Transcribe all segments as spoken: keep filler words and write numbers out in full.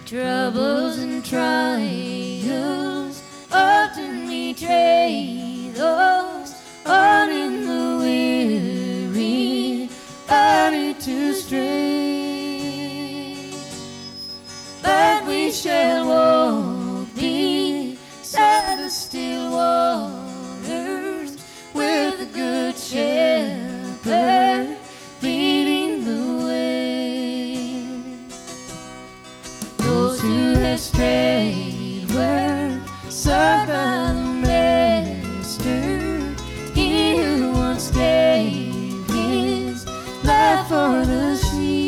Troubles and trials often betray those on in the weary body to stray. But we shall walk beside the still waters where the good shepherd leading the way. Those who have strayed were sought by the Master, he who once gave his life for the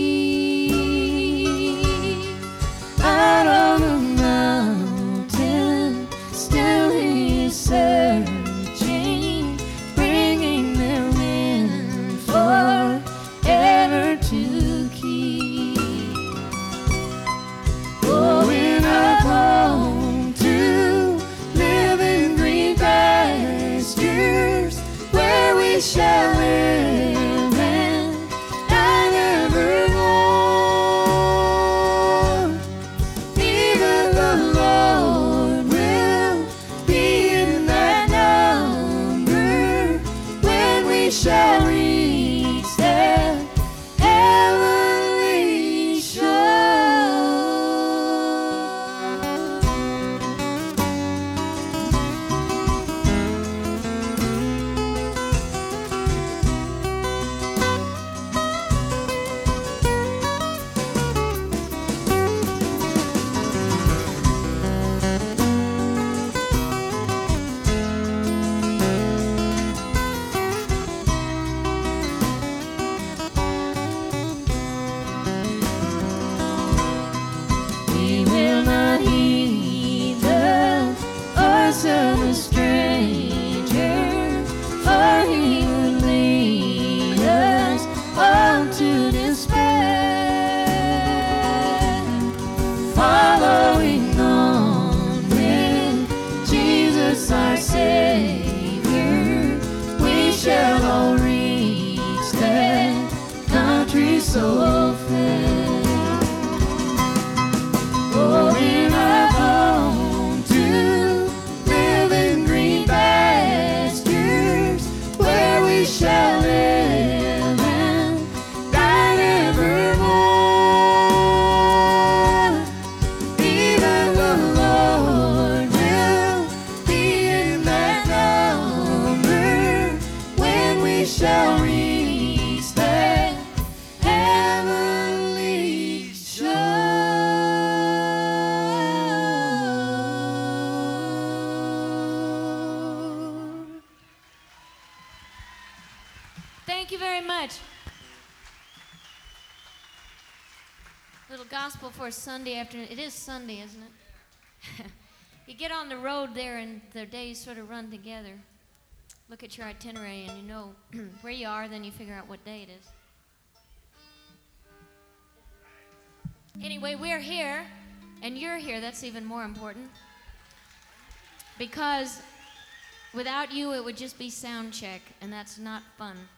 sheep. Out on the mountain, still he is searching, bringing them in forever to keep. Going up home to live in green pastures, where we shall live and die evermore. Even the Lord will be in that number when we shall reach that heavenly shore. We will not heed the voice of a stranger, for he would lead us on to despair. Following on with Jesus our Savior, we shall all reach that country so fair. Going up home to live in green pastures, where we shall live and die evermore. Even the Lord will be in that number when we shall reach that heavenly shore. Thank you very much. Little gospel for a Sunday afternoon. It is Sunday, isn't it? You get on the road there and the days sort of run together. Look at your itinerary and you know where you are, then you figure out what day it is. Anyway, we're here, and you're here. That's even more important. Because without you, it would just be sound check, and that's not fun.